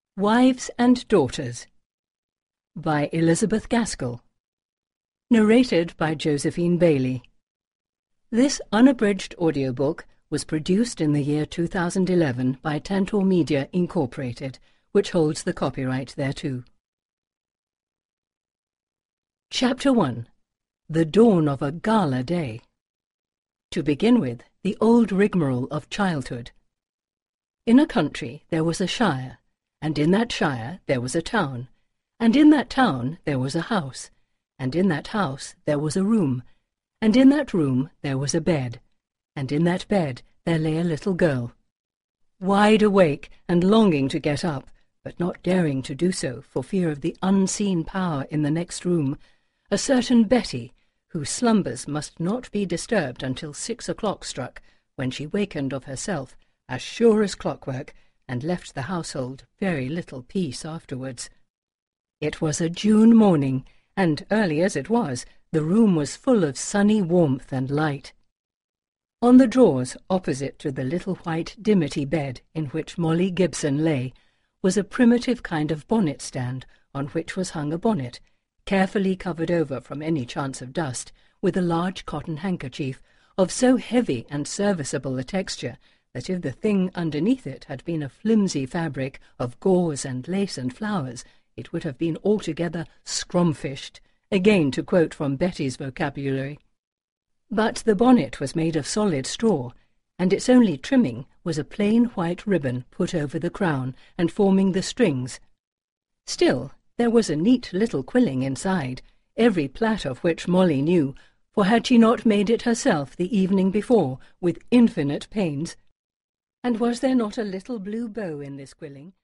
Wives and Daughters by Elizabeth Gaskell. Narrated by Josephine Bailey. This unabridged audiobook was produced in the year 2011 by Tantor Media Incorporated, which holds the copyright thereto. Chapter 1. The Dawn of a Gala Day. To begin with, the old rigmarole of childhood. In a country there was a shire, and in that shire there was a town, and in that town there was a house, and in that house there was a room, and in that room there was a bed, and in that bed there lay a little girl. Wide awake and longing to get up, but not daring to do so for fear of the unseen power in the next room, a certain Betty, whose slumbers must not be disturbed until 6 o'clock struck, when she wakened of herself, as sure as clockwork, and left the household very little peace afterwards. It was a June morning, and early as it was, the room was full of sunny warmth and light. On the drawers, opposite to the little white dimity bed in which Molly Gibson lay, was a primitive kind of bonnet-stand on which was hung a bonnet, carefully covered over from any chance of dust, with a large cotton handkerchief, of so heavy and serviceable a texture that if the thing underneath it had been a flimsy fabric of gauze and lace and flowers, it would have been altogether scromfished, again to quote from Betty's vocabulary. But the bonnet was made of solid straw, and its only trimming was a plain white ribbon put over the crown and forming the strings. Still, there was a neat little quilling inside, every plait of which Molly knew, for had she not made it herself the evening before, with infinite pains? And was there not a little blue bow in this quilling,